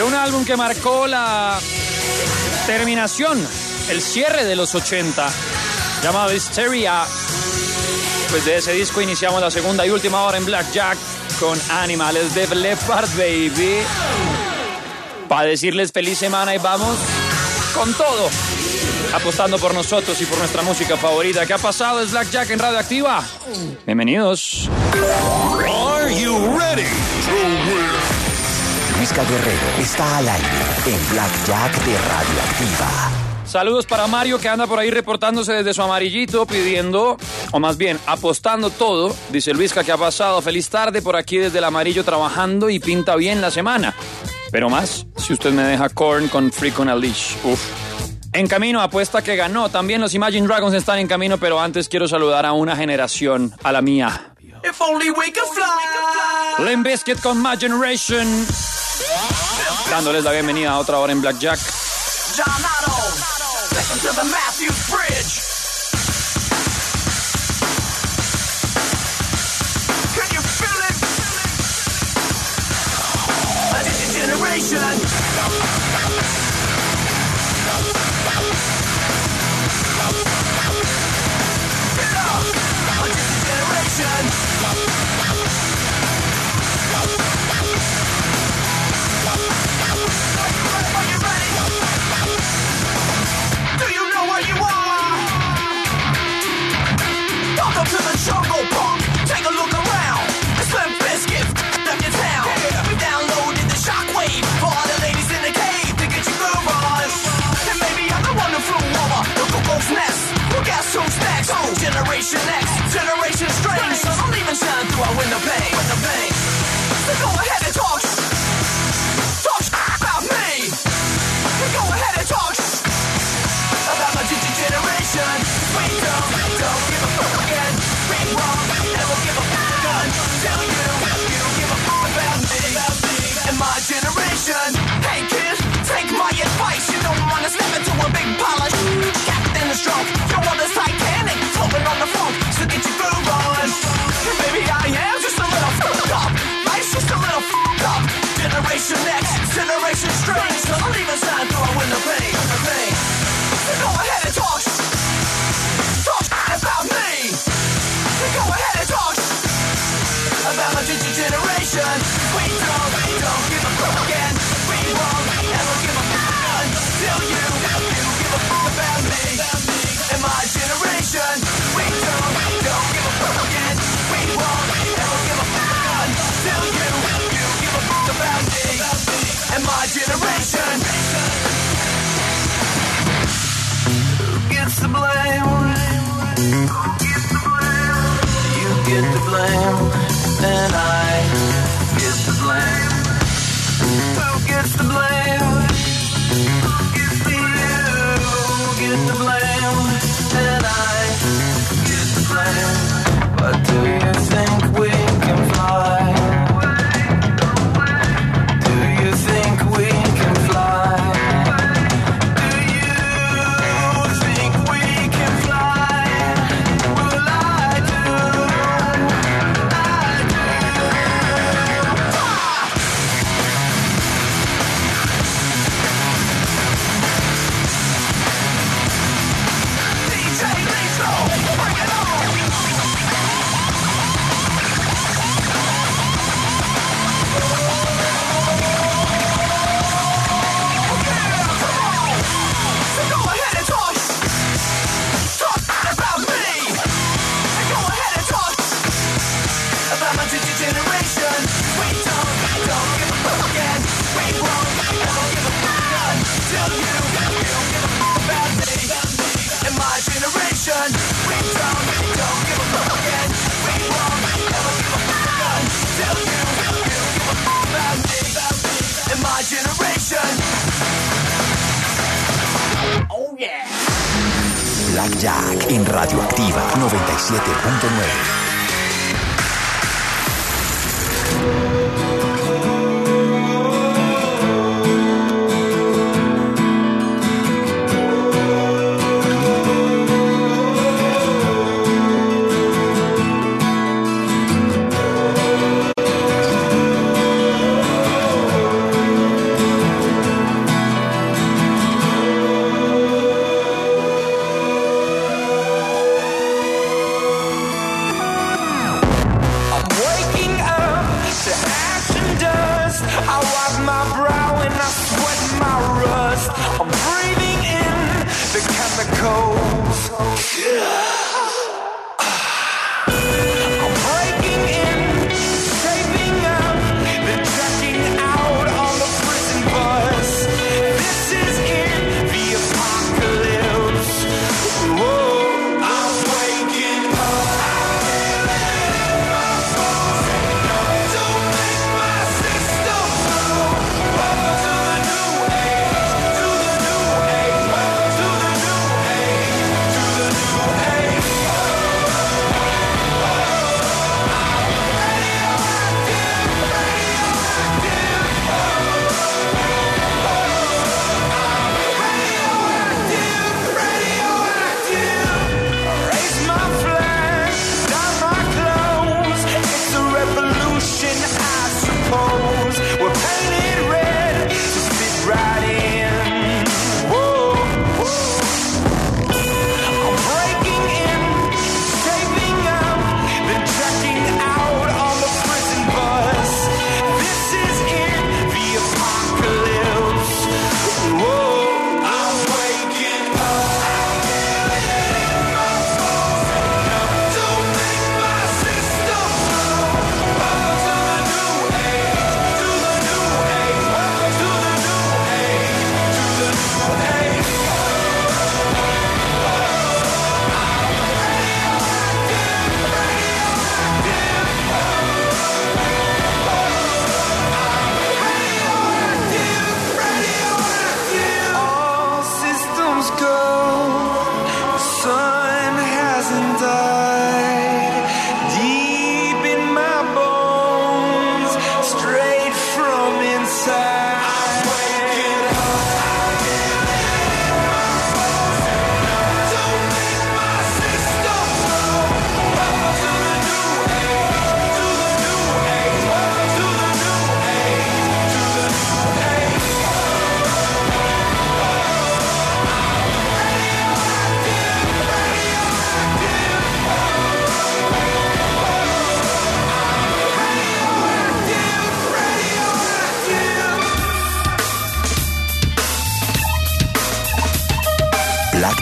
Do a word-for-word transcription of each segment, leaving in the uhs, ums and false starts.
un álbum que marcó la terminación, el cierre de los ochenta, llamado Hysteria. Pues de ese disco iniciamos la segunda y última hora en Blackjack con Animales de Leppard, baby. Para decirles feliz semana y vamos con todo, apostando por nosotros y por nuestra música favorita. ¿Qué ha pasado? Es Blackjack en Radioactiva. Bienvenidos. Are you ready to win? Luisca Guerrero está al aire en Blackjack de Radioactiva. Saludos para Mario, que anda por ahí reportándose desde su amarillito, pidiendo, o más bien, apostando todo. Dice Luisca, ¿qué ha pasado? Feliz tarde por aquí desde el amarillo trabajando y pinta bien la semana. Pero más, si usted me deja Korn con Freak on a Leash. Uf. En camino, apuesta que ganó. También los Imagine Dragons están en camino, pero antes quiero saludar a una generación, a la mía. If only we could fly. Limp Bizkit con My Generation. Dándoles la bienvenida a otra hora en Blackjack. John Otto, listen to the Matthews Bridge. Can you feel it? A digital generation. Get up, a digital generation. Are you ready? Do you know where you are? Welcome to the jungle, punk. Take a look around. It's Limp Bizkit up your town. Yeah. We downloaded the shockwave for all the ladies in the cave to get you groove on. And maybe I'm the one who flew over the cuckoo's nest. Well, guess who's next? Oh, Generation X, Generation Strange. So don't even shine through our window pane. Window pane. So go ahead and talk. Talk about me. Go ahead and talk about my digital generation. We don't, don't give a fuck again. We wrong, never give a fuck again. Tell you, you give a fuck about me, about me and my generation. Hey kid, take my advice. You don't wanna step into a big pile of shit. Captain is drunk, you want this Titanic floating on the funk, so get your groove on. And maybe I am just a little fucked up. Life's just a little fucked up. Generation X, Generation Strange. So don't even shine through a window pane. So go ahead and talk. Talk about me. Go ahead and talk about my digital generation. We don't, we don't give a fuck again. We won't ever give a fuck until you, you give a fuck about me and my generation. We don't, we don't give a fuck again. We won't ever give a fuck until you, you give a fuck about me and my generation. Who gets the blame? You get the blame, and I get the blame. Who gets the blame? You get the blame, and I get the blame. But do you think we can fly? Do you think we can fly? Do you think we can fly? Well, I do. I do. Ah! D J Lethal, bring it on! Blackjack en Radioactiva noventa y siete punto nueve.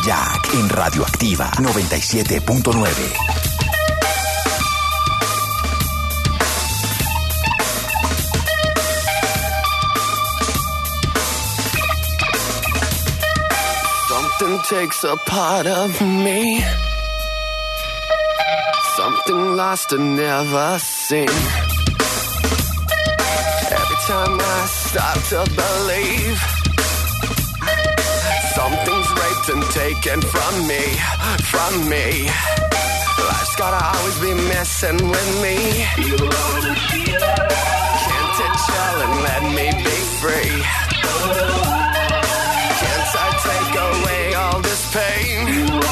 Jack en Radioactiva noventa y siete punto nueve. Something takes a part of me. Something lost and never seen. Every time I start to believe something's raped and taken from me, from me. Life's gotta always be messing with me. Can't it chill and let me be free? Can't I take away all this pain?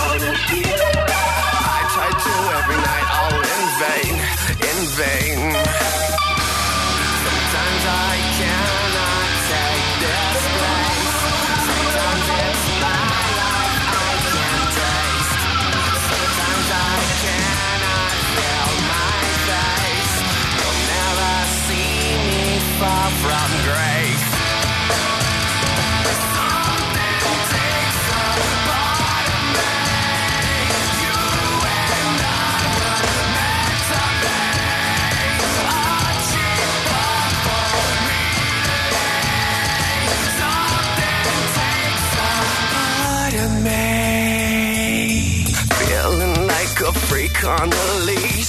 I try to every night, all in vain, in vain. Sometimes I cannot take this place. Sometimes it's my life I can't taste. Sometimes I cannot feel my face. You'll never see me far from grace. A freak on a leash.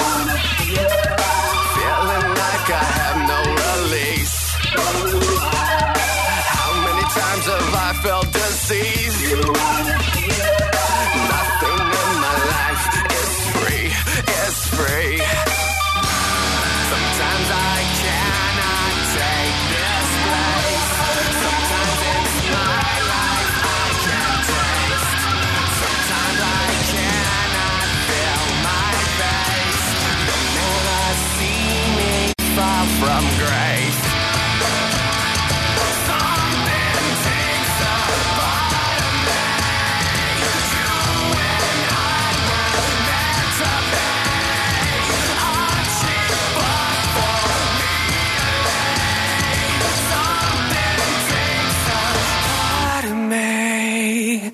Feeling like I have no release. How many times have I felt deceived? Nothing in my life is free, is free. Sometimes I cannot take this place. Sometimes it's my life I can't taste. Sometimes I cannot feel my face. You'll never see me far from grace. Something takes a part of me. You and I were meant to be. A cheap book for me to lay. Something takes a part of me.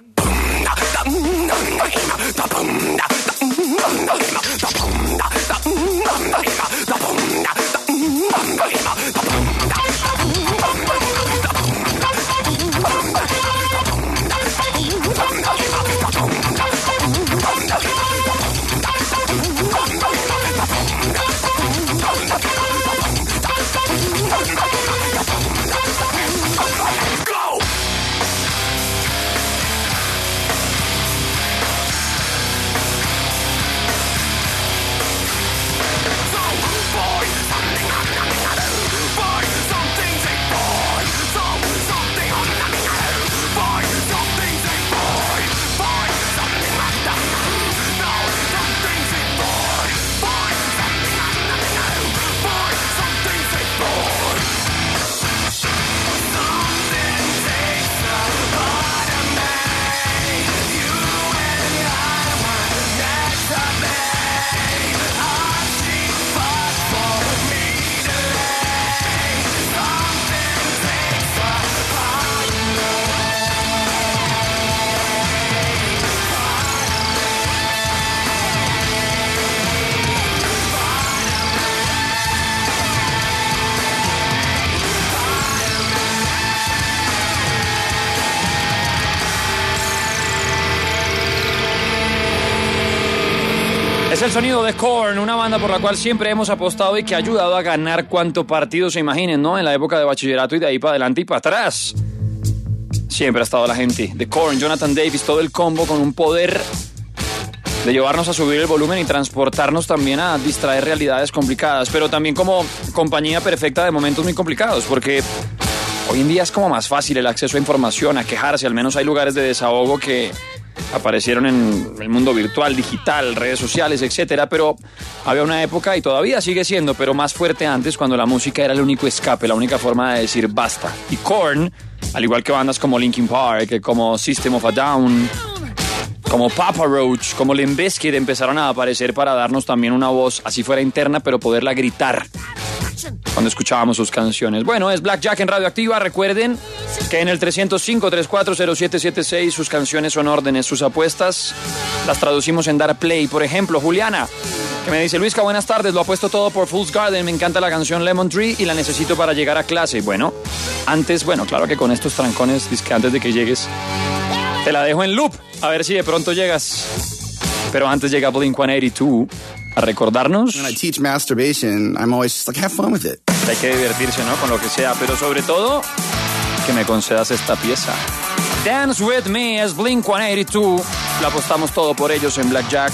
Es el sonido de Korn, una banda por la cual siempre hemos apostado y que ha ayudado a ganar cuanto partido se imaginen, ¿no? En la época de bachillerato y de ahí para adelante y para atrás. Siempre ha estado la gente de Korn, Jonathan Davis, todo el combo con un poder de llevarnos a subir el volumen y transportarnos también a distraer realidades complicadas, pero también como compañía perfecta de momentos muy complicados, porque hoy en día es como más fácil el acceso a información, a quejarse, al menos hay lugares de desahogo que aparecieron en el mundo virtual, digital, redes sociales, etcétera, pero había una época, y todavía sigue siendo, pero más fuerte antes, cuando la música era el único escape, la única forma de decir basta. Y Korn, al igual que bandas como Linkin Park, como System of a Down, como Papa Roach, como Limp Bizkit, empezaron a aparecer para darnos también una voz, así fuera interna, pero poderla gritar cuando escuchábamos sus canciones. Bueno, es Blackjack en Radioactiva. Recuerden que en el tres cero cinco, tres cuatro cero, siete siete seis sus canciones son órdenes, sus apuestas las traducimos en dar play. Por ejemplo, Juliana, que me dice: Luisca, buenas tardes, lo apuesto todo por Fool's Garden, me encanta la canción Lemon Tree y la necesito para llegar a clase. Bueno, antes, bueno, claro que con estos trancones, que antes de que llegues, te la dejo en loop, a ver si de pronto llegas. Pero antes llega Blink ciento ochenta y dos a recordarnos. When I teach masturbation, I'm always just like, have fun with it. Hay que divertirse, ¿no? Con lo que sea, pero sobre todo, que me concedas esta pieza. Dance With Me es Blink ciento ochenta y dos. La apostamos todo por ellos en Blackjack.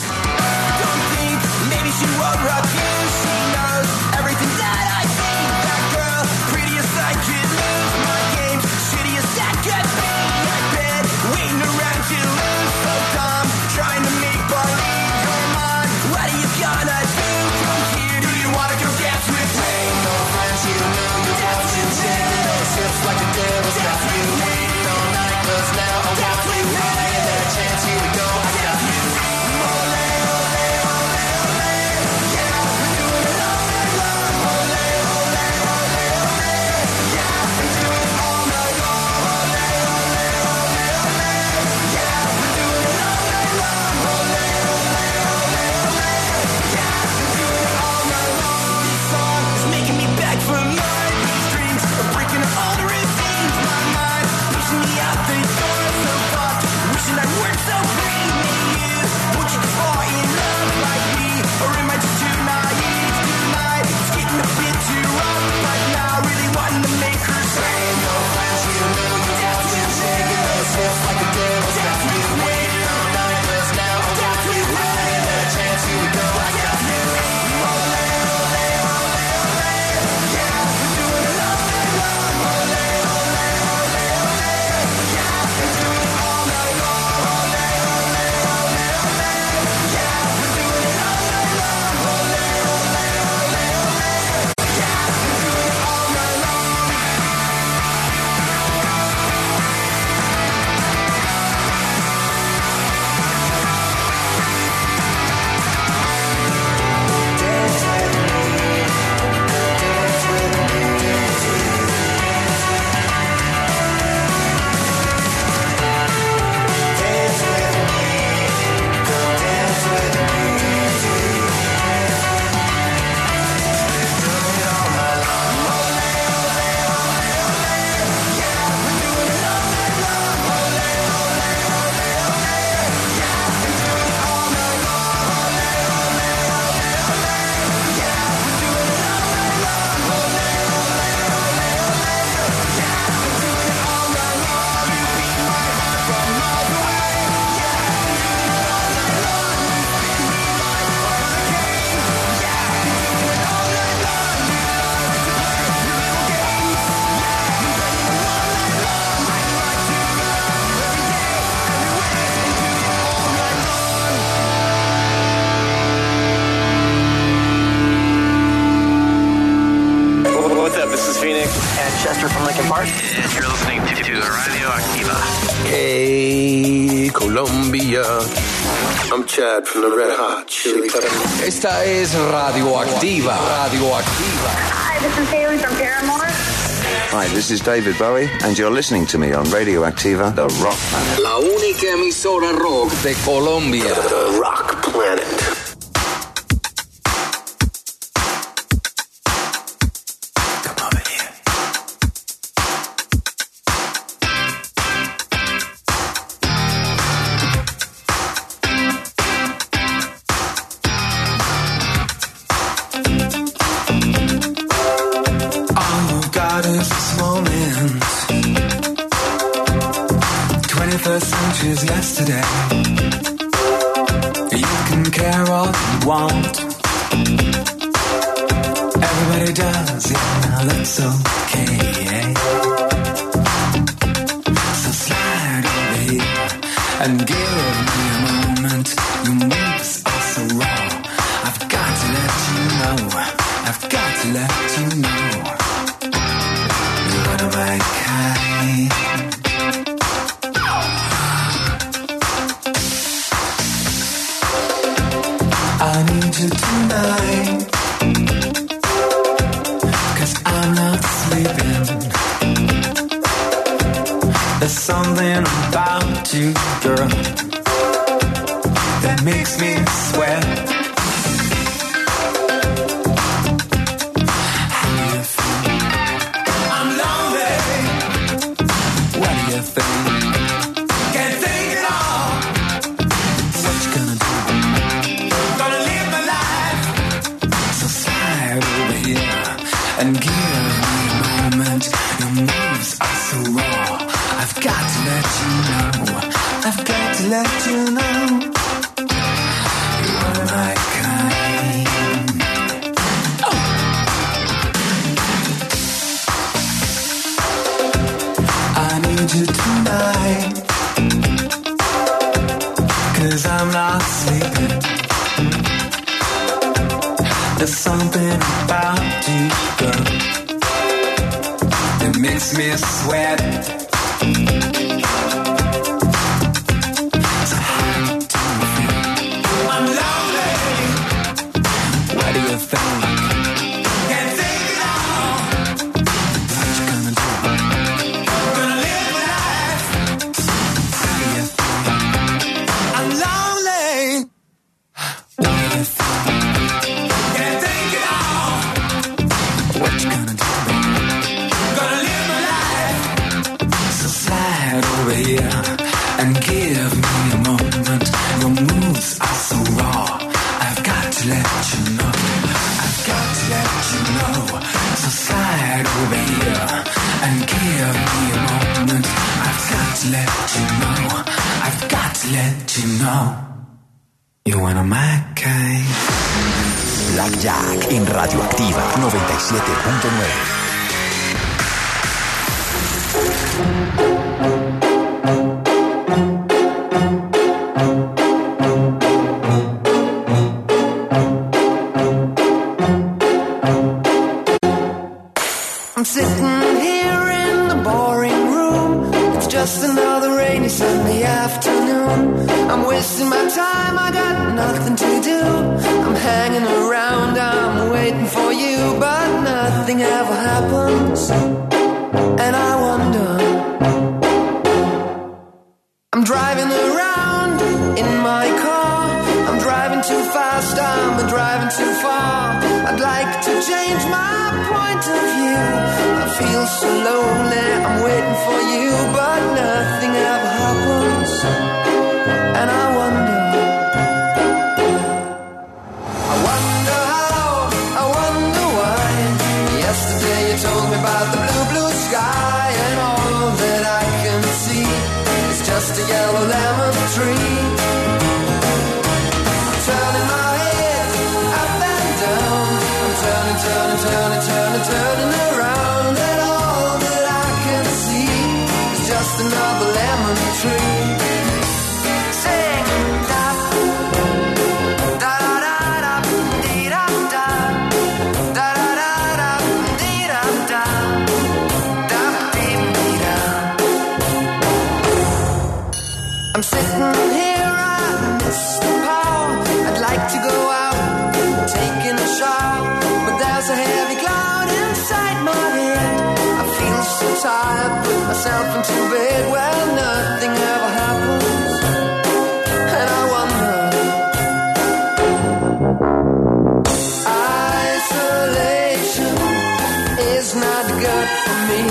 Chester from Lincoln Park. And you're listening to, to Radioactiva. Hey, Colombia. I'm Chad from the Red Hot Chili Peppers. Esta es Radioactiva. Radioactiva. Hi, this is Haley from Paramore. Hi, this is David Bowie, and you're listening to me on Radioactiva, the Rock Planet. La única emisora rock de Colombia. The Rock Planet. Centuries yesterday. You can care all you want. Everybody does, yeah, now that's okay. So slide over here and give me a moment. Your moves are so raw. I've got to let you know. I've got to let you know. You're one of my kind. I need you tonight. and give me a moment. Your moves are so raw. I've got to let you know. I've got to let you know. You are my kind. Oh. I need you tonight, 'cause I'm not sleeping. There's something about you, girl, that makes me sweat. So how do you feel? I'm lonely. What do you think? Can't take it all. What you gonna do? Gonna live my life. How do you feel? I'm lonely. What do you think? What you gonna do, baby? Gonna live my life. So slide over here and give me a moment. Your moves are so raw. I've got to let you know. I've got to let you know. So slide over here and give me a moment. I've got to let you know. I've got to let you know. You're one of my kind. Black Jack en Radioactiva noventa y siete punto nueve. I'm sitting here in the boring room. It's just another rainy Sunday afternoon. I'm wasting my time, I got nothing to do. I'm hanging around, I'm waiting for you, but nothing ever happens. And I wonder, I'm driving around in my car. I'm driving too fast, I'm driving too far. I'd like to change my point of view. I feel so lonely, I'm waiting for you, but nothing ever happens. And I wonder, I wonder how, I wonder why. Yesterday you told me about the blue, blue sky, and all that I can see is just a yellow lemon tree. I'm turning my head up and down. I'm turning, turning, turning, turning, turning around, and all that I can see is just another lemon tree. Sing, da, da, da, da, da, dee, da, da, da, da, da, da, dee, da, da, da, dee, dee, da. I'm sitting here, I miss the power. I'd like to go out, taking a shower, but there's a heavy cloud inside my head. I feel so tired, put myself into bed where nothing ever happens. And I wonder, isolation is not good for me.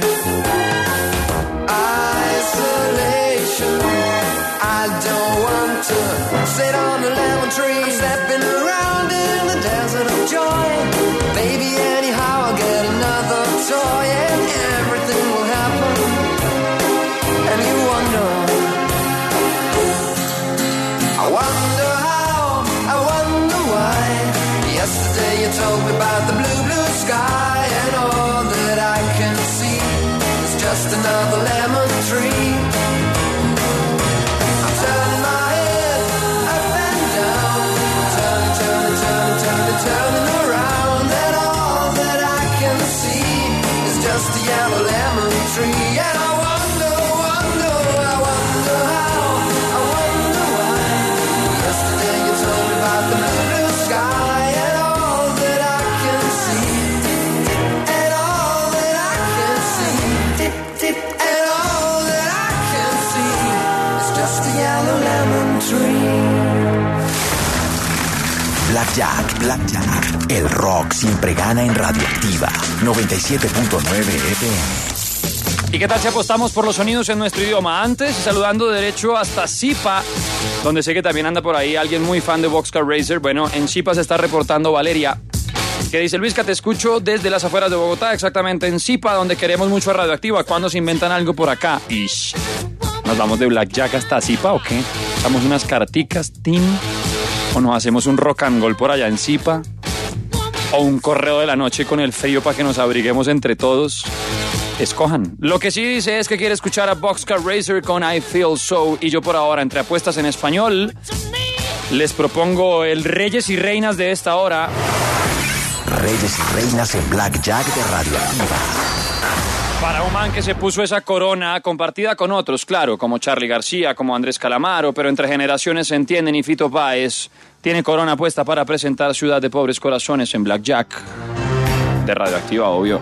Isolation, I don't want to sit on a lemon tree. I'm stepping around in the desert of joy. Maybe anyhow I'll get another toy and everything will happen. And you wonder, I wonder how, I wonder why. Yesterday you told me about the blue, blue sky, and all that I can see is just another lemon tree. I'm turning my head up and down, turning, turning, turning, turning, turning around, and all that I can see is just a yellow lemon tree. And I wonder, wonder, I wonder how, I wonder why. Yesterday you told me about the blue, blue sky, and all that I can see, and all that I can see, and all that I can see is just a yellow lemon tree. Black Jack, Black Jack. El rock siempre gana en Radioactiva noventa y siete punto nueve F M. ¿Y qué tal si apostamos por los sonidos en nuestro idioma? Antes, saludando derecho hasta Zipa, donde sé que también anda por ahí alguien muy fan de Boxcar Racer. Bueno, en Zipa se está reportando Valeria. que dice: Luisca, te escucho desde las afueras de Bogotá, exactamente en Zipa, donde queremos mucho a Radioactiva. ¿Cuándo se inventan algo por acá? Ish. ¿Nos vamos de Blackjack hasta Zipa o qué? ¿Damos unas carticas, team? ¿O nos hacemos un rock and roll por allá en Zipa? ¿O un correo de la noche con el frío para que nos abriguemos entre todos? Escojan. Lo que sí dice es que quiere escuchar a Boxcar Racer con I Feel So. Y yo por ahora, entre apuestas en español, les propongo el Reyes y Reinas de esta hora. Reyes y Reinas en Blackjack de Radioactiva. Para un man que se puso esa corona compartida con otros, claro, como Charly García, como Andrés Calamaro, pero entre generaciones se entienden, y Fito Páez tiene corona puesta para presentar Ciudad de Pobres Corazones en Blackjack de Radioactiva, obvio.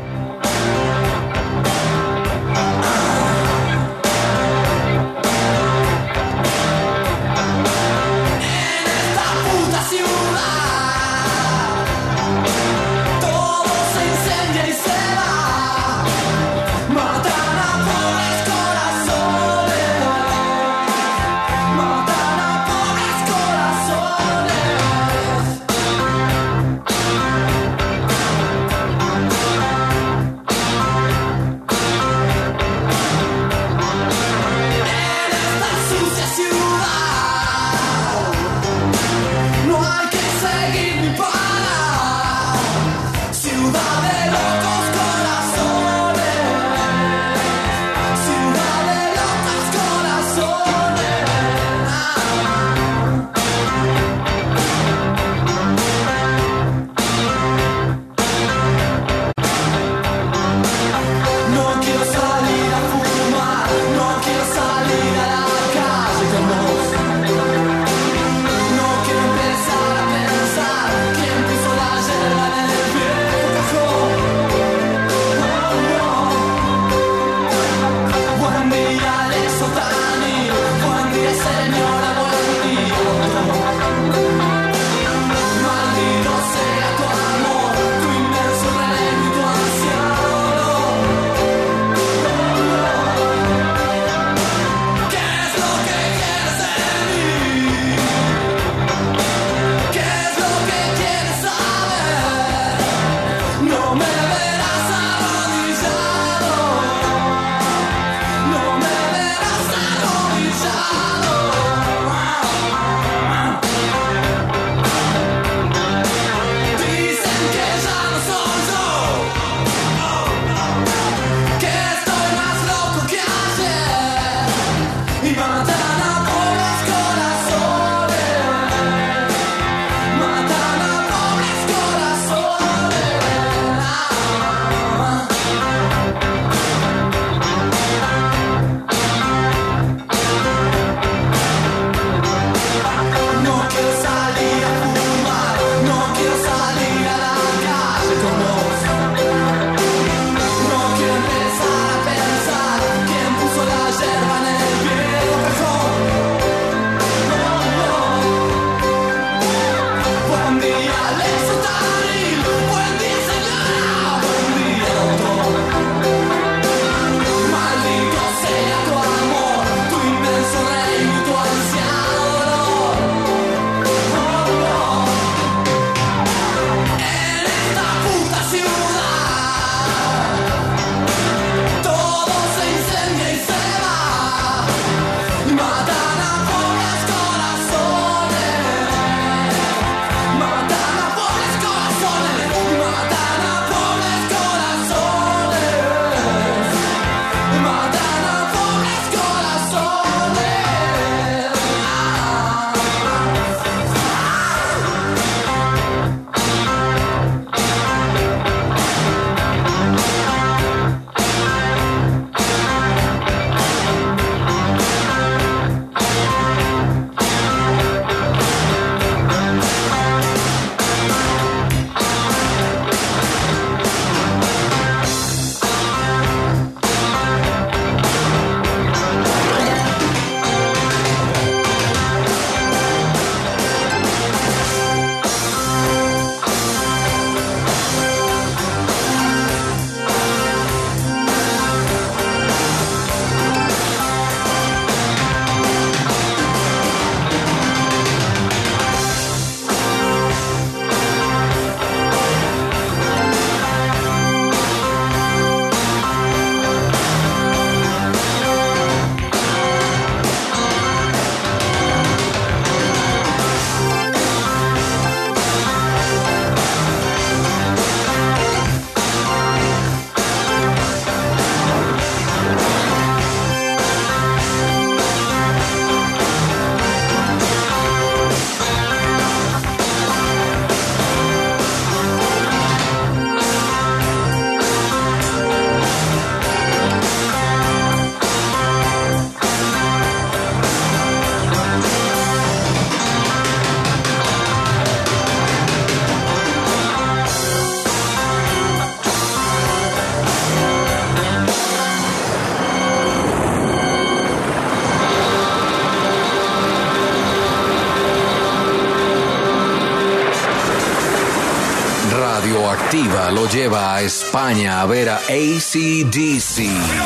Radioactiva lo lleva a España a ver a A C D C.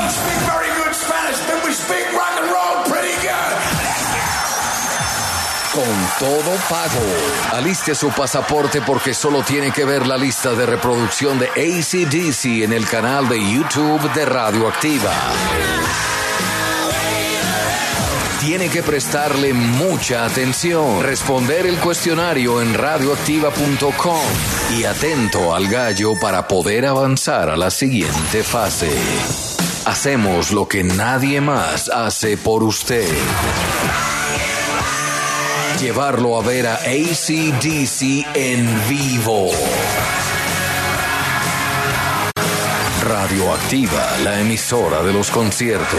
Con todo pago. Aliste su pasaporte porque solo tiene que ver la lista de reproducción de A C D C en el canal de YouTube de Radioactiva. Tiene que prestarle mucha atención, responder el cuestionario en radioactiva punto com y atento al gallo para poder avanzar a la siguiente fase. Hacemos lo que nadie más hace por usted. Llevarlo a ver a A C D C en vivo. Radioactiva, la emisora de los conciertos.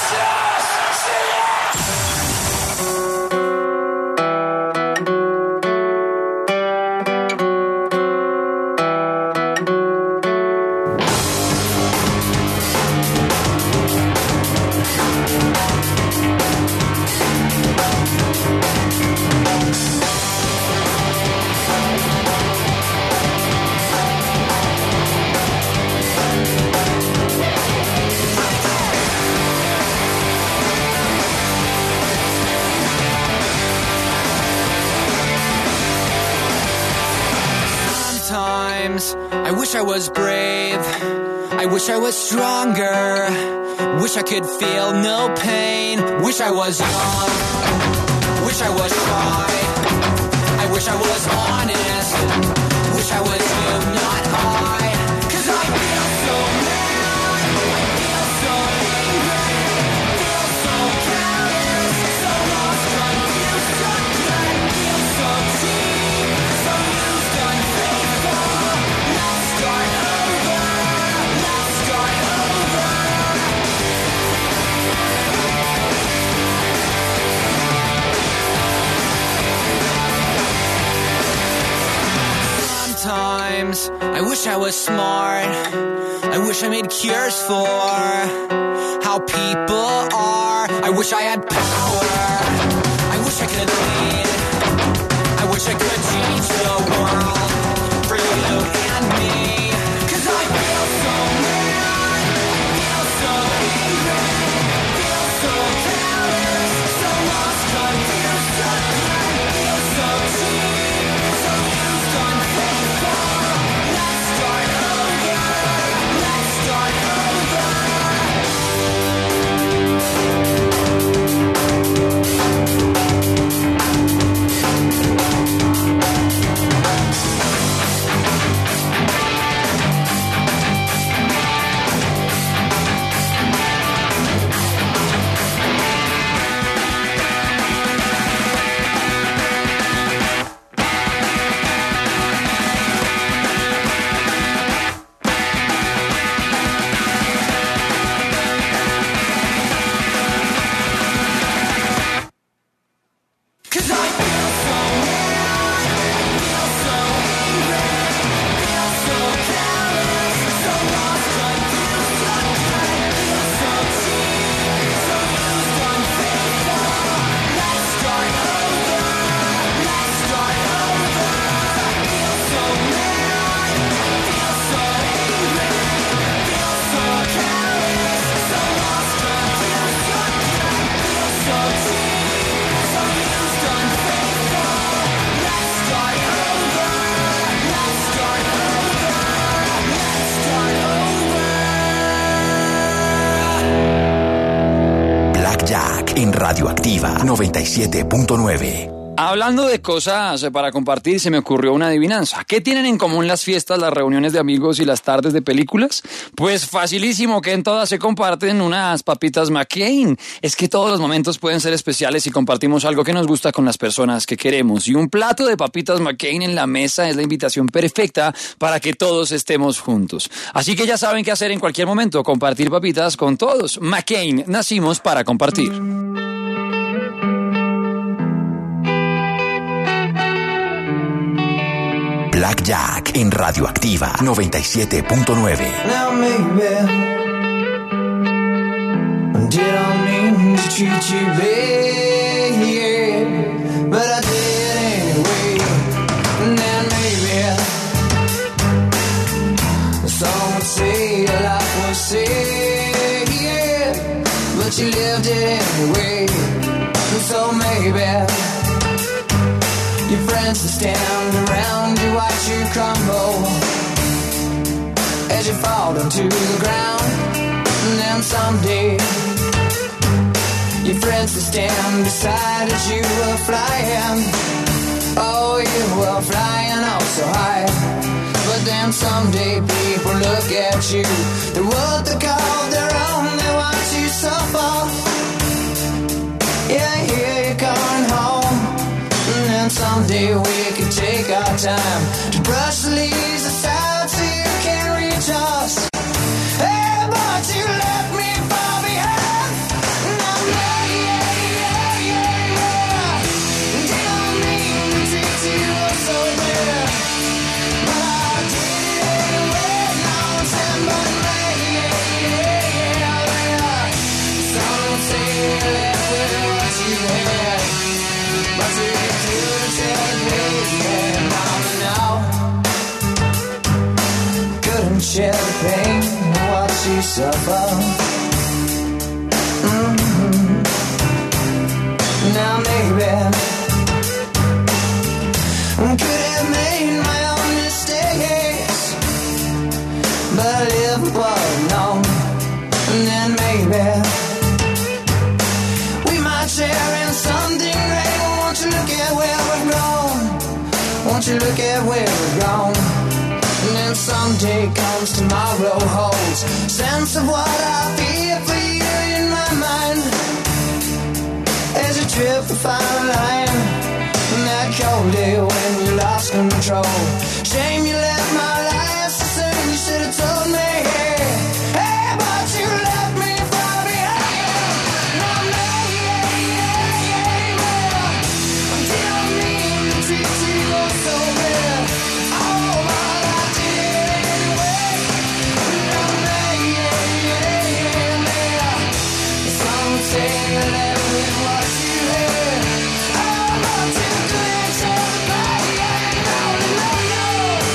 I wish I was brave, I wish I was stronger, wish I could feel no pain, wish I was young, wish I was shy, I wish I was honest, wish I was you, not I, 'cause I feel so mad, I feel so angry, feel so careless, so lost, confused, so dead, feel so cheap, so used, unfaithful. Let's start over, let's start over. Sometimes I wish I was smart, I wish I made cures for how people are. I wish I had power, I wish I could lead, I wish I could change the world for you and me. 'Cause I feel so mad, feel so angry, feel so careless, so lost, confused, so dead, feel so cheap, so used, unfaithful. Let's start over, let's start over. En Radioactiva noventa y siete punto nueve. Hablando de cosas para compartir, se me ocurrió una adivinanza. ¿Qué tienen en común las fiestas, las reuniones de amigos y las tardes de películas? Pues facilísimo, que en todas se comparten unas papitas McCain. Es que todos los momentos pueden ser especiales si compartimos algo que nos gusta con las personas que queremos. Y un plato de papitas McCain en la mesa es la invitación perfecta para que todos estemos juntos. Así que ya saben qué hacer en cualquier momento, compartir papitas con todos. McCain, nacimos para compartir. Blackjack en Radioactiva noventa y siete punto nueve. Now maybe did I mean to treat you bad, but I did anyway. Now maybe but you lived it anyway. And so maybe your friends will stand around you, watch you crumble as you fall onto the ground. And then someday your friends will stand beside as you were flying. Oh, you were flying oh so high. But then someday people look at you, the world they call their own, they watch you suffer. Yeah, here you're coming home. And then someday we can take our time to brush the leaves aside so you can reach us. Hey, but you left me far behind. And I'm like, yeah, yeah, yeah, yeah. Didn't mean to treat you so bad, but I did it anyway. Now I'm saying, but yeah, yeah, yeah, yeah. Some say you left with what you had, but you can do the takeaway, yeah. Now, now, couldn't share the pain of what you suffer. Mm-hmm. Now maybe I could have made my own mistakes, but I live with what I know. And then maybe we might share in something great. Won't you look at where we've grown? Won't you look at where we've gone? And then someday comes tomorrow holds sense of what I feel for you in my mind. As you trip the fine line, and that cold day when you lost control. Shame you left my life so soon. You should have told me, hey, hey, but you left me far behind. And I'm like, yeah, yeah, yeah, yeah. I didn't mean to treat you so bad. Oh, but I did it anyway. And I'm like, yeah, yeah, yeah, yeah. Some say you left with what you had. Oh, but you couldn't tell the back, yeah, no, no, no.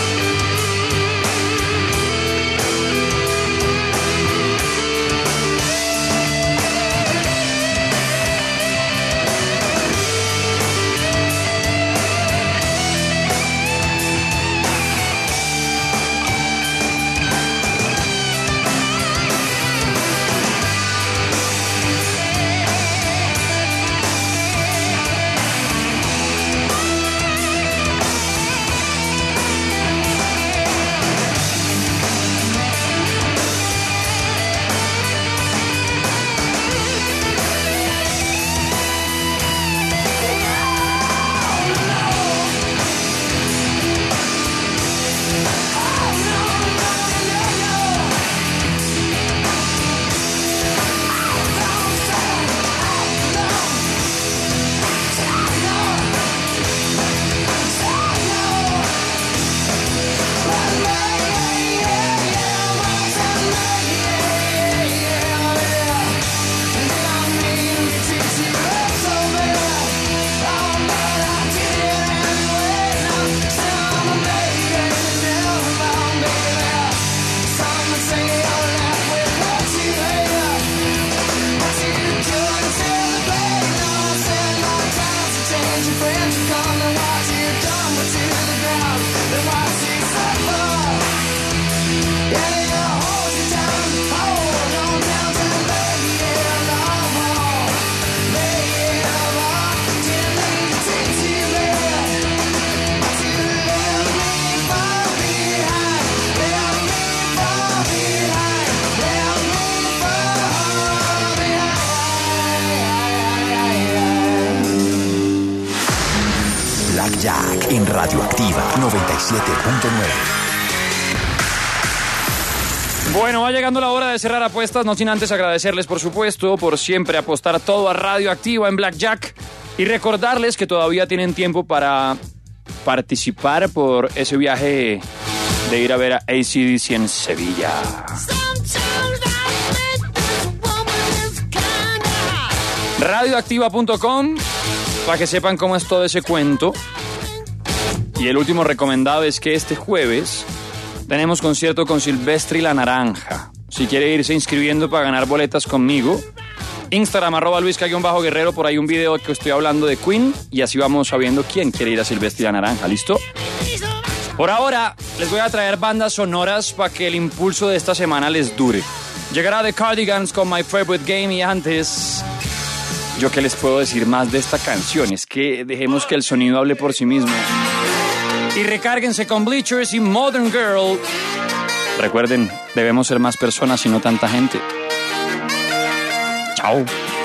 Jack en Radioactiva noventa y siete punto nueve. Bueno, va llegando la hora de cerrar apuestas, no sin antes agradecerles, por supuesto, por siempre apostar todo a Radioactiva en Blackjack y recordarles que todavía tienen tiempo para participar por ese viaje de ir a ver a A C D C en Sevilla. Radioactiva punto com para que sepan cómo es todo ese cuento. Y el último recomendado es que este jueves tenemos concierto con Silvestre y La Naranja. Si quiere irse inscribiendo para ganar boletas conmigo, Instagram, arroba Luisca-Guerrero, por ahí un video que estoy hablando de Queen y así vamos sabiendo quién quiere ir a Silvestre Naranja, ¿listo? Por ahora, les voy a traer bandas sonoras para que el impulso de esta semana les dure. Llegará The Cardigans con My Favorite Game y antes... ¿Yo qué les puedo decir más de esta canción? Es que dejemos que el sonido hable por sí mismo. Y recárguense con Bleachers y Modern Girl. Recuerden, debemos ser más personas y no tanta gente. Chao.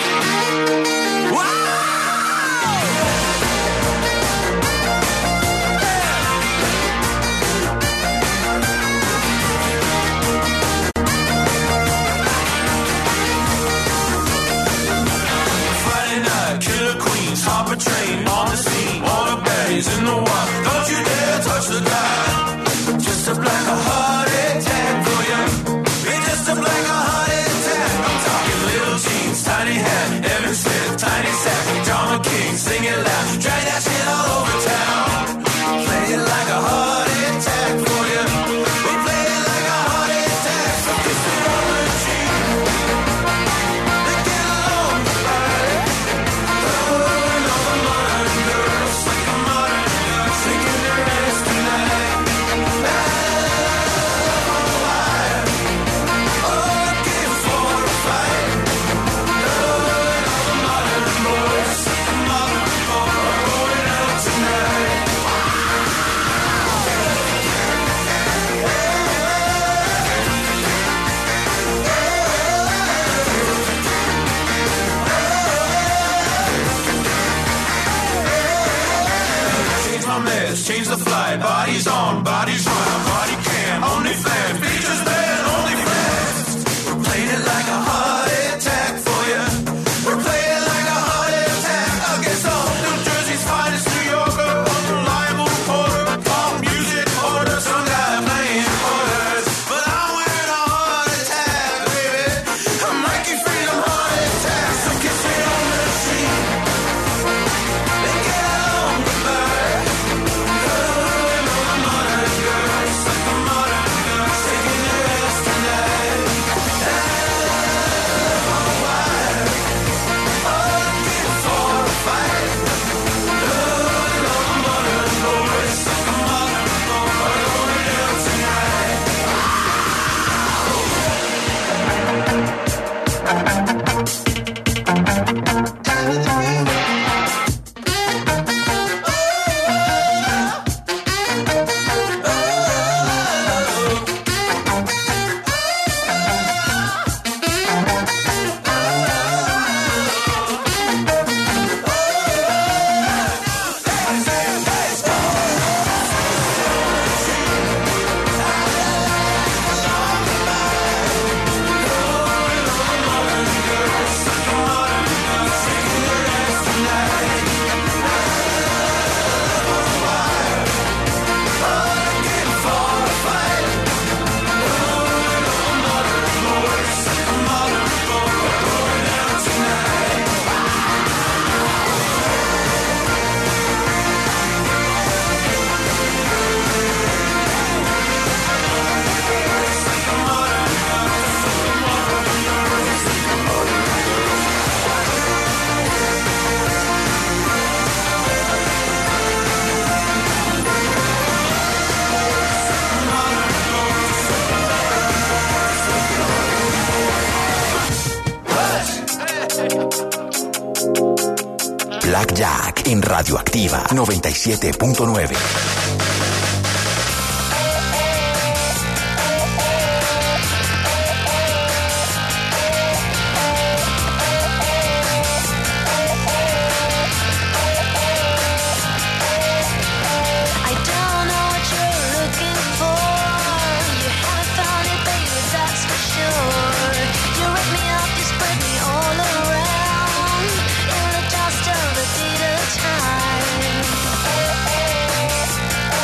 Hop a train on the scene, all the baddies in the water. Don't you dare touch the dial. Just a black a heart attack for you. It's just a black a heart attack. I'm talking little jeans, tiny hat, Evan Smith, tiny sack, Drama King, sing it loud, drag that shit all over town. Play it like a heart attack for you. We play it like a heart attack. So kiss it on the cheek. Let's get along, right? Change the flight, bodies on, bodies run, body cam, only fans, features band, only fans. We're playing it like a heart attack for you. We're playing it like a heart attack against all New Jersey's finest, New Yorker, unreliable reporter, pop music order, some guy playing quarters. But I'm wearing a heart attack, baby. I'm Mikey Freedom heart attack. So kiss me on the cheek. They get along goodbye. Blackjack en Radioactiva noventa y siete punto nueve. Time.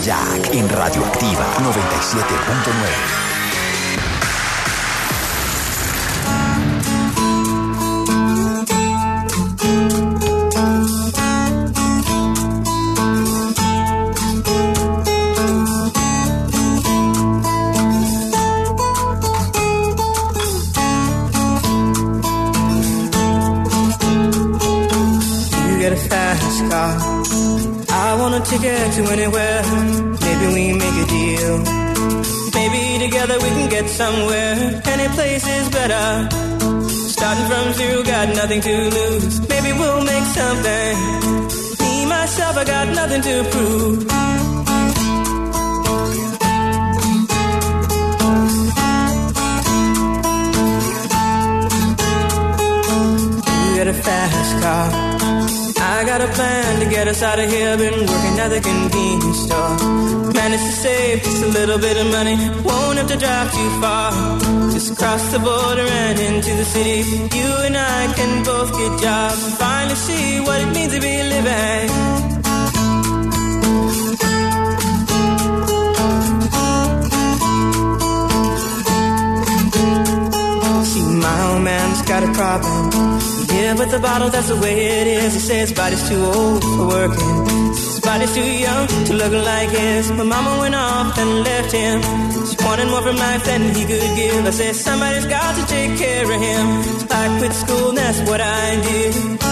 Blackjack en Radioactiva noventa y siete punto nueve. Ticket to anywhere, maybe we make a deal. Maybe together we can get somewhere. Any place is better. Starting from zero, got nothing to lose. Maybe we'll make something. Me, myself, I got nothing to prove. You got a fast car. I got a plan to get us out of here. Been working at the convenience store. Managed to save just a little bit of money. Won't have to drive too far. Just cross the border and into the city. You and I can both get jobs and finally see what it means to be living. See, my old man's got a problem. Yeah, but the bottle, that's the way it is. He says his body's too old for working. His body's too young to look like his. My mama went off and left him. She wanted more from life than he could give. I said, somebody's got to take care of him. So I quit school and that's what I did.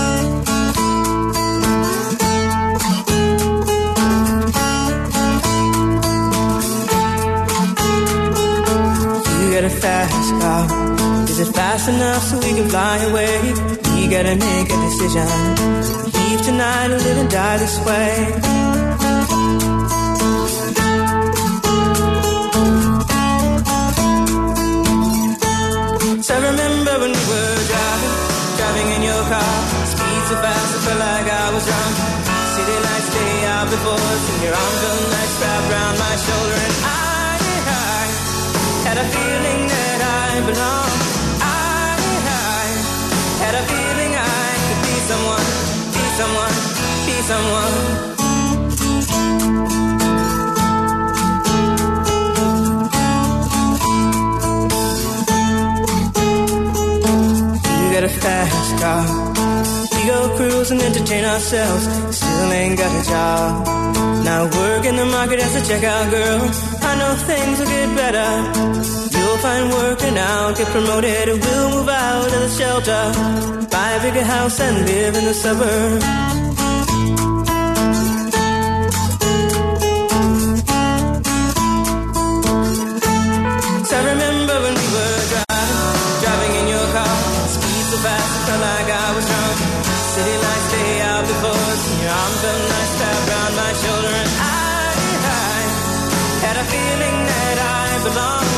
You got a fast car. Is it fast enough so we can fly away? We gotta make a decision. Leave tonight or live and die this way. So I remember when we were driving, driving in your car. Speed so fast I felt like I was drunk. City lights stay out before us, and your arm felt nice wrapped around my shoulder. And I, I had a feeling that I belonged. Had a feeling I could be someone, be someone, be someone. You got a fast car. We go cruise and entertain ourselves. Still ain't got a job. Now work in the market as a checkout girl. I know things will get better. You'll find work and I'll get promoted. We'll move out of the shelter, buy a bigger house and live in the suburbs. So I remember when we were driving, driving in your car. Speed so fast I felt like I was drunk. City lights stay out before us, and your arm felt nice wrapped around my shoulder. And I, I had a feeling that I belonged.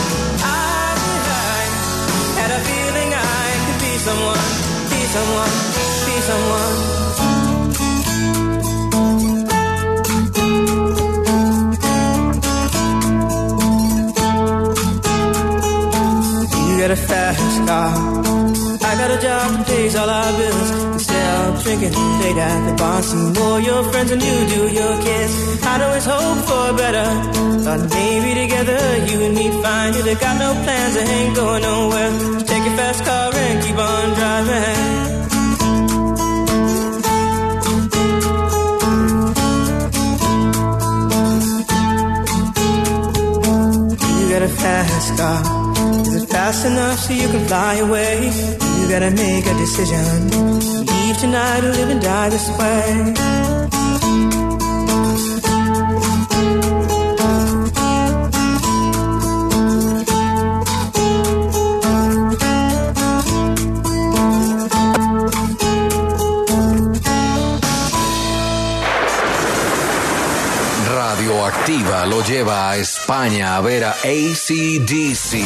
Had a feeling I could be someone, be someone, be someone. You got a fast car. I got a job that pays all our bills. Instead of drinking late at the bar, see more your friends than you do your kids. I'd always hope for better. Thought maybe together you and me find it. I got no plans, I ain't going nowhere. Just take your fast car and keep on driving. You got a fast car. Is it fast enough so you can fly away? You gotta make a decision. Leave tonight or live and die this way. Radioactiva lo lleva a España a ver a A C D C.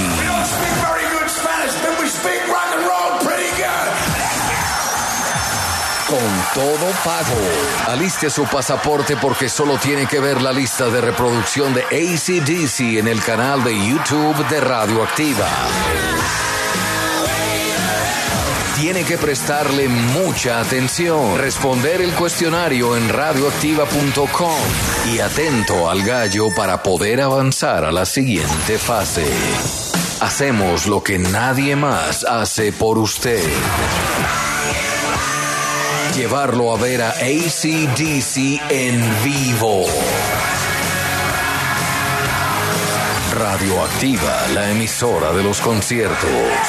Con todo pago. Aliste su pasaporte porque solo tiene que ver la lista de reproducción de A C D C en el canal de YouTube de Radioactiva. Tiene que prestarle mucha atención, responder el cuestionario en radioactiva punto com y atento al gallo para poder avanzar a la siguiente fase. Hacemos lo que nadie más hace por usted. Llevarlo a ver a A C D C en vivo. Radioactiva, la emisora de los conciertos.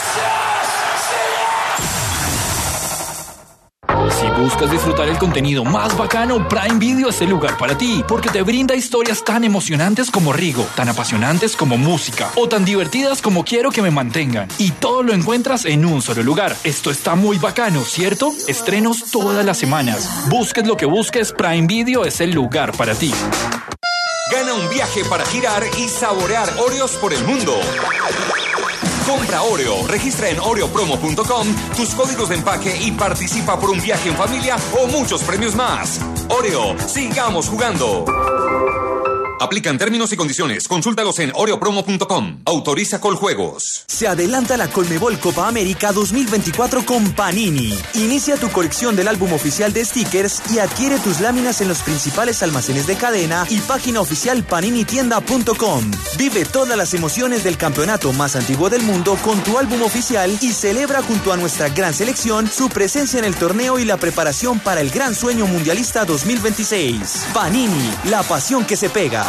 Si buscas disfrutar el contenido más bacano, Prime Video es el lugar para ti, porque te brinda historias tan emocionantes como Rigo, tan apasionantes como música, o tan divertidas como Quiero que me mantengan. Y todo lo encuentras en un solo lugar. Esto está muy bacano, ¿cierto? Estrenos todas las semanas. Busques lo que busques, Prime Video es el lugar para ti. Gana un viaje para girar y saborear Oreos por el mundo. Compra Oreo, registra en oreo promo punto com tus códigos de empaque y participa por un viaje en familia o muchos premios más. Oreo, sigamos jugando. Aplican términos y condiciones. Consúltalos en oreo promo punto com. Autoriza Coljuegos. Se adelanta la Conmebol Copa América dos mil veinticuatro con Panini. Inicia tu colección del álbum oficial de stickers y adquiere tus láminas en los principales almacenes de cadena y página oficial panini tienda punto com. Vive todas las emociones del campeonato más antiguo del mundo con tu álbum oficial y celebra junto a nuestra gran selección su presencia en el torneo y la preparación para el gran sueño mundialista dos mil veintiséis. Panini, la pasión que se pega.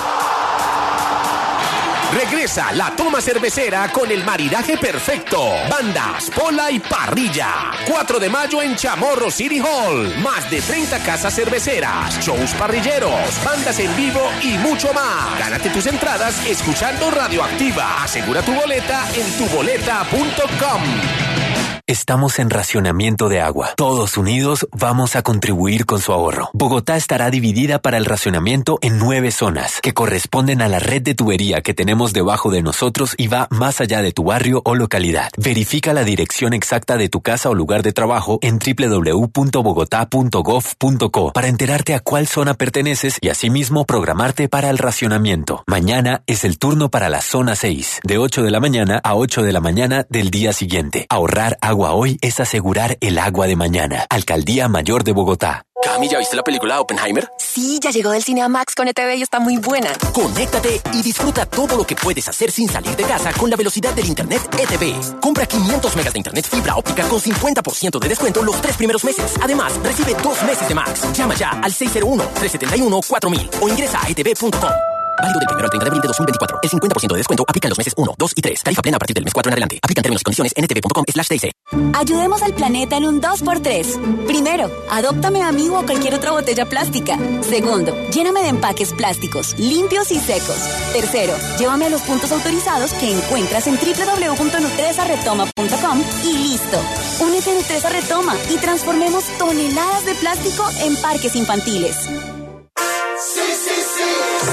Regresa la toma cervecera con el maridaje perfecto. Bandas, pola y parrilla. cuatro de mayo en Chamorro City Hall. Más de treinta casas cerveceras, shows parrilleros, bandas en vivo y mucho más. Gánate tus entradas escuchando Radioactiva. Asegura tu boleta en tu boleta punto com. Estamos en racionamiento de agua. Todos unidos vamos a contribuir con su ahorro. Bogotá estará dividida para el racionamiento en nueve zonas que corresponden a la red de tubería que tenemos debajo de nosotros y va más allá de tu barrio o localidad. Verifica la dirección exacta de tu casa o lugar de trabajo en doble u doble u doble u punto bogotá punto gov punto co para enterarte a cuál zona perteneces y asimismo programarte para el racionamiento. Mañana es el turno para la zona seis, de ocho de la mañana a ocho de la mañana del día siguiente. Ahorrar agua hoy es asegurar el agua de mañana. Alcaldía Mayor de Bogotá. Cami, ¿ya viste la película Oppenheimer? Sí, ya llegó del cine a Max con E T V y está muy buena. Conéctate y disfruta todo lo que puedes hacer sin salir de casa con la velocidad del internet E T V. Compra quinientos megas de internet fibra óptica con cincuenta por ciento de descuento los tres primeros meses. Además, recibe dos meses de Max. Llama ya al seis cero uno, tres siete uno, cuatro mil o ingresa a e t v punto com. Válido del primero al treinta de abril de dos mil veinticuatro. El cincuenta por ciento de descuento aplica en los meses uno, dos y tres. Tarifa plena a partir del mes cuatro en adelante. Aplican términos y condiciones en e t v punto com slash t c. Ayudemos al planeta en un dos por tres. Primero, adóptame a mí o a cualquier otra botella plástica. Segundo, lléname de empaques plásticos, limpios y secos. Tercero, llévame a los puntos autorizados que encuentras en doble u doble u doble u punto nutresa retoma punto com y listo. Únete a Nutresa Retoma y transformemos toneladas de plástico en parques infantiles. Sí, sí, sí.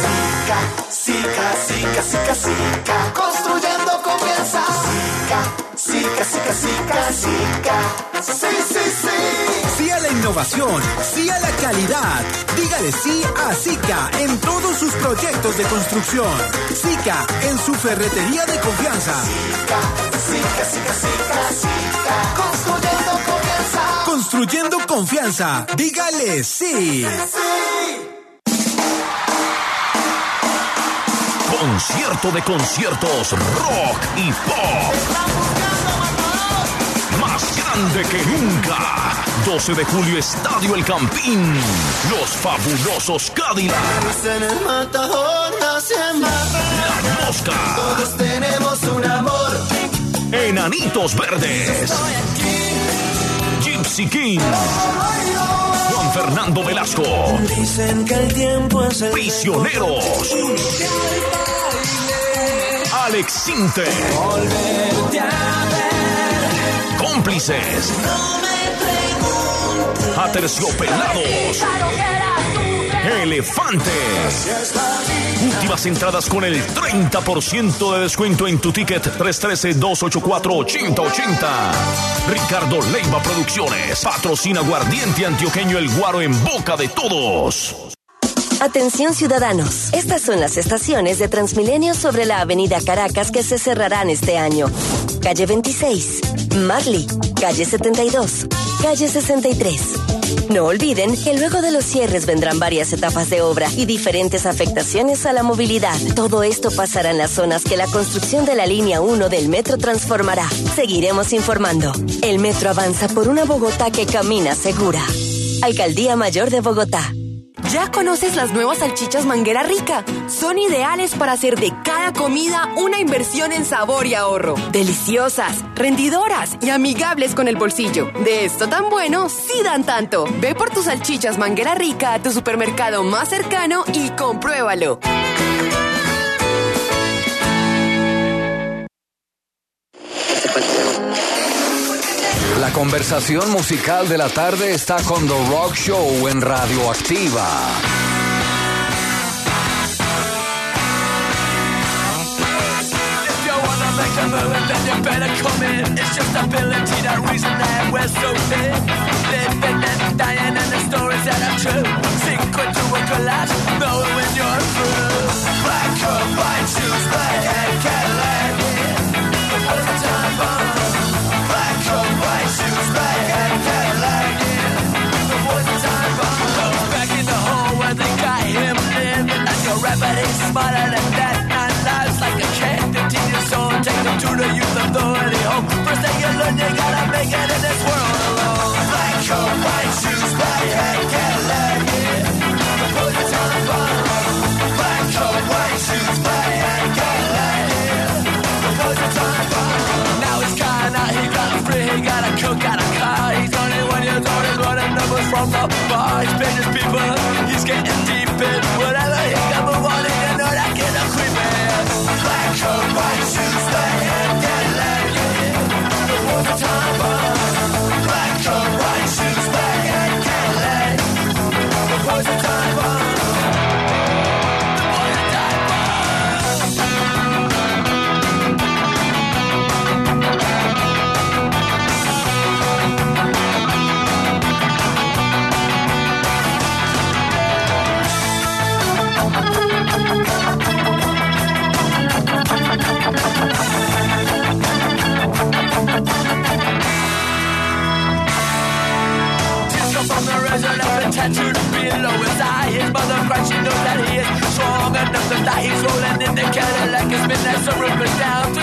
Sica, sica, sica, sica. Construyendo confianza. Sica, sica, sica, sica. Sí, sí, sí. Sí a la innovación, sí a la calidad. Dígale sí a Sica en todos sus proyectos de construcción. Sica en su ferretería de confianza. Sica, sica, sica, sica, sica. Construyendo confianza. Construyendo confianza. Dígale sí. Sí. Concierto de conciertos rock y pop. Más grande que nunca. doce de julio, Estadio El Campín. Los fabulosos Cadillacs. En el Matador nacen La Mosca. Todos tenemos un amor. Enanitos Verdes. Gypsy King. Juan Fernando Velasco. Dicen que el tiempo es el Prisioneros. Alex Sinte. Volverte a ver. Cómplices. No me preguntes. Aterciopelados. Elefantes. Últimas entradas con el treinta por ciento de descuento en tu ticket. Tres uno tres, dos ocho cuatro, ocho cero ocho cero. Ricardo Leiva Producciones. Patrocina Aguardiente Antioqueño El Guaro en boca de todos. Atención ciudadanos, estas son las estaciones de Transmilenio sobre la avenida Caracas que se cerrarán este año. calle veintiséis. Marley, calle setenta y dos, calle sesenta y tres. No olviden que luego de los cierres vendrán varias etapas de obra y diferentes afectaciones a la movilidad. Todo esto pasará en las zonas que la construcción de la línea uno del metro transformará. Seguiremos informando. El metro avanza por una Bogotá que camina segura. Alcaldía Mayor de Bogotá. ¿Ya conoces las nuevas salchichas Manguera Rica? Son ideales para hacer de cada comida una inversión en sabor y ahorro. Deliciosas, rendidoras y amigables con el bolsillo. De esto tan bueno, sí dan tanto. Ve por tus salchichas Manguera Rica a tu supermercado más cercano y compruébalo. La conversación musical de la tarde está con The Rock Show en Radioactiva. Then you better come in. It's just ability, that reason that we're so thin. Living and dying, and the stories that are true. Sink into a collapse, know when you're through. Black coat, white shoes, black and Cadillac. What's the time bomb? Black coat, white shoes, black and Cadillac. What's the time bomb? Goes back in the hole where they got him living like a rabbit. He's smarter than that. Nine lives like a cat. Take them to the youth authority home. First thing you learn, you gotta make it in this world alone. Black coat, white shoes, black hat, Cadillac, yeah. Put the time bomb. Black coat, white shoes, black hat, Cadillac, yeah. Put the time bomb. Now he's kinda, he got free, he got a cook, got a car. He's only one years old, he's running numbers from the bar. He's paying his people, he's getting deep in whatever he can move on, he can know that kid a creepin'. Black coat, white shoes, black hat, Cadillac, yeah. Before the time bomb. Black coat, white shoes, black hat, Cadillac. Before the time bomb. Before the time tattooed below his eye. His mother cries, she knows that he is strong enough to die. He's rolling in the Cadillac, his midnight sunroof is down.